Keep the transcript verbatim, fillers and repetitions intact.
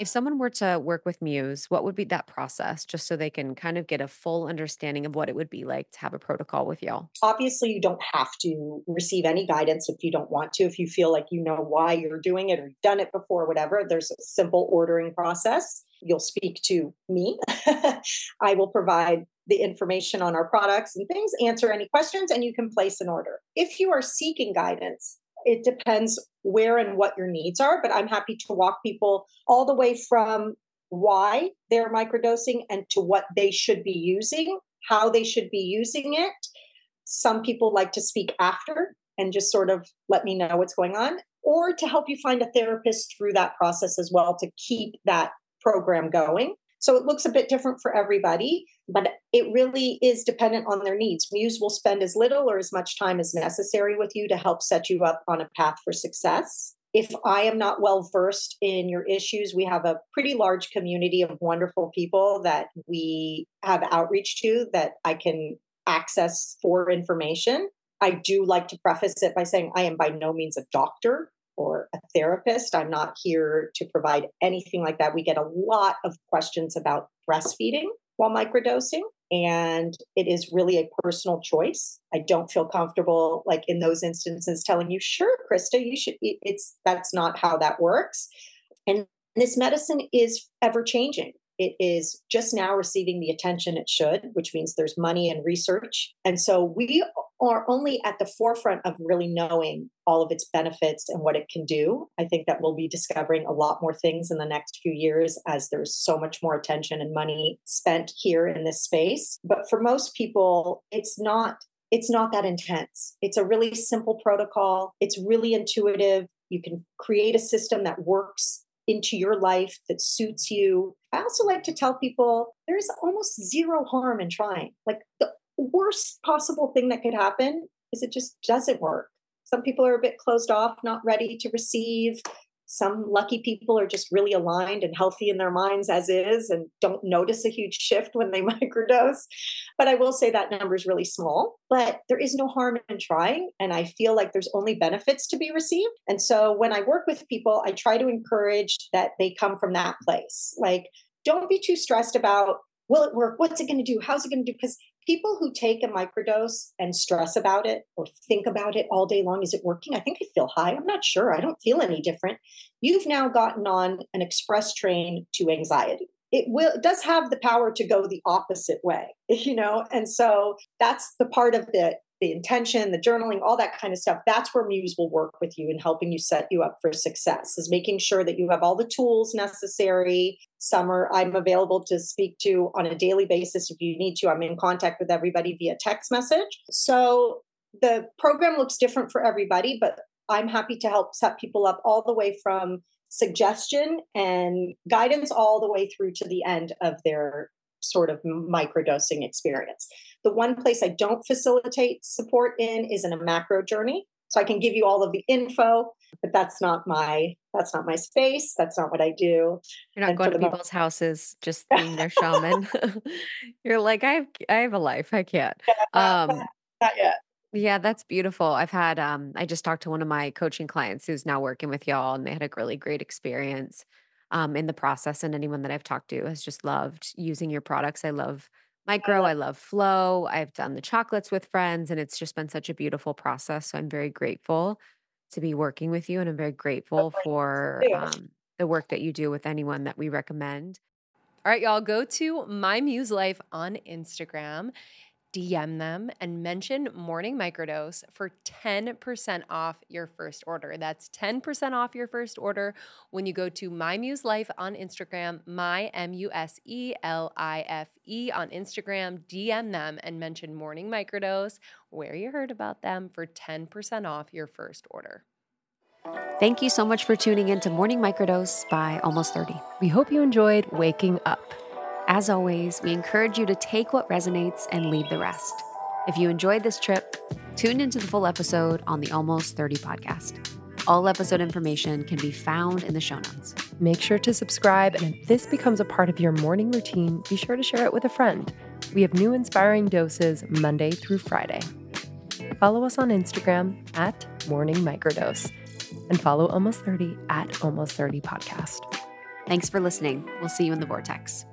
If someone were to work with Muse, what would be that process just so they can kind of get a full understanding of what it would be like to have a protocol with y'all? Obviously, you don't have to receive any guidance if you don't want to. If you feel like you know why you're doing it or you've done it before, whatever, there's a simple ordering process. You'll speak to me. I will provide the information on our products and things, answer any questions, and you can place an order. If you are seeking guidance, it depends where and what your needs are, but I'm happy to walk people all the way from why they're microdosing and to what they should be using, how they should be using it. Some people like to speak after and just sort of let me know what's going on, or to help you find a therapist through that process as well to keep that program going. So it looks a bit different for everybody, but it really is dependent on their needs. Muse will spend as little or as much time as necessary with you to help set you up on a path for success. If I am not well versed in your issues, we have a pretty large community of wonderful people that we have outreach to that I can access for information. I do like to preface it by saying I am by no means a doctor or a therapist. I'm not here to provide anything like that. We get a lot of questions about breastfeeding while microdosing, and it is really a personal choice. I don't feel comfortable, like in those instances, telling you, sure, Krista, you should eat. It's that's not how that works. And this medicine is ever changing. It is just now receiving the attention it should, which means there's money and research. And so we are only at the forefront of really knowing all of its benefits and what it can do. I think that we'll be discovering a lot more things in the next few years as there's so much more attention and money spent here in this space. But for most people, it's not, it's not that intense. It's a really simple protocol. It's really intuitive. You can create a system that works into your life that suits you. I also like to tell people there's almost zero harm in trying. Like the worst possible thing that could happen is it just doesn't work. Some people are a bit closed off, not ready to receive. Some lucky people are just really aligned and healthy in their minds as is and don't notice a huge shift when they microdose. But I will say that number is really small, but there is no harm in trying. And I feel like there's only benefits to be received. And so when I work with people, I try to encourage that they come from that place. Like, don't be too stressed about, will it work? What's it going to do? How's it going to do? Because people who take a microdose and stress about it or think about it all day long, is it working? I think I feel high. I'm not sure. I don't feel any different. You've now gotten on an express train to anxiety. It will, it does have the power to go the opposite way, you know? And so that's the part of the, the intention, the journaling, all that kind of stuff. That's where Muse will work with you in helping you set you up for success, is making sure that you have all the tools necessary. Summer, I'm available to speak to on a daily basis if you need to. I'm in contact with everybody via text message. So the program looks different for everybody, but I'm happy to help set people up all the way from suggestion and guidance all the way through to the end of their sort of microdosing experience. The one place I don't facilitate support in is in a macro journey. So I can give you all of the info, but that's not my that's not my space. That's not what I do. You're not And going for to the people's houses just being their shaman. You're like, I have I have a life. I can't. not, Um, not yet. yeah, that's beautiful. I've had um I just talked to one of my coaching clients who's now working with y'all, and they had a really great experience um in the process. And anyone that I've talked to has just loved using your products. I love I micro, love I love flow. I've done the chocolates with friends, and it's just been such a beautiful process. So I'm very grateful to be working with you, and I'm very grateful for it. um the work that you do with anyone that we recommend. All right, y'all, go to My Muse Life on Instagram, D M them, and mention Morning Microdose for ten percent off your first order. That's ten percent off your first order when you go to My Muse Life on Instagram, my M U S E L I F E on Instagram. D M them and mention Morning Microdose, where you heard about them, for ten percent off your first order. Thank you so much for tuning in to Morning Microdose by Almost thirty. We hope you enjoyed waking up. As always, we encourage you to take what resonates and leave the rest. If you enjoyed this trip, tune into the full episode on the Almost thirty podcast. All episode information can be found in the show notes. Make sure to subscribe, and if this becomes a part of your morning routine, be sure to share it with a friend. We have new inspiring doses Monday through Friday. Follow us on Instagram at Morning Microdose, and follow Almost thirty at Almost thirty Podcast. Thanks for listening. We'll see you in the vortex.